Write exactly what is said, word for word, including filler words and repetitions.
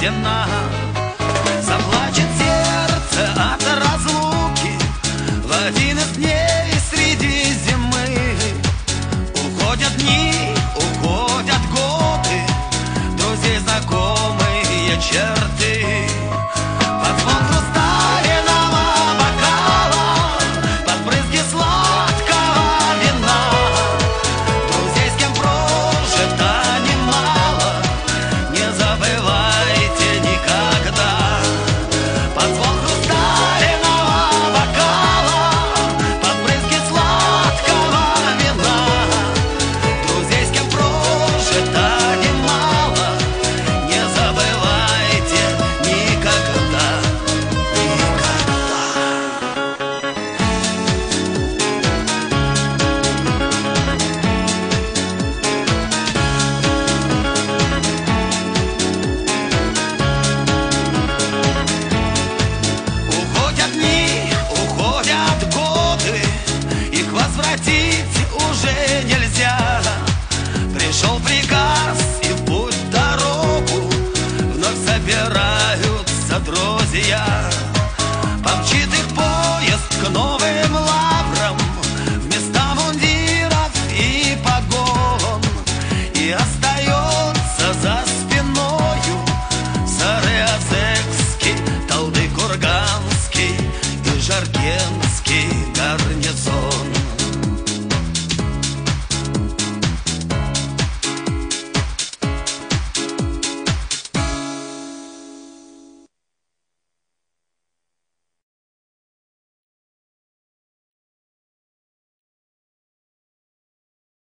стена. Заплачет сердце от разлуки в один из дней среди зимы. Уходят дни, уходят годы, друзей знакомые черты. Под звон хрустального бокала, под брызги сладкого вина, друзей, с кем прожито немало, не забывайте никогда. Под звон хрустального бокала, под брызги сладкого вина, друзей, с кем прожито немало, не забывайте никогда, никогда. Уходят дни, уходят годы, их возвратить уже нельзя. Пришел приказ и в путь дорогу вновь собираются друзья. Помчит их поезд к новым лаврам, вместо мундиров и погон, и остается за спиною Сары-Озекский, Талды-Курганский и Жаркент.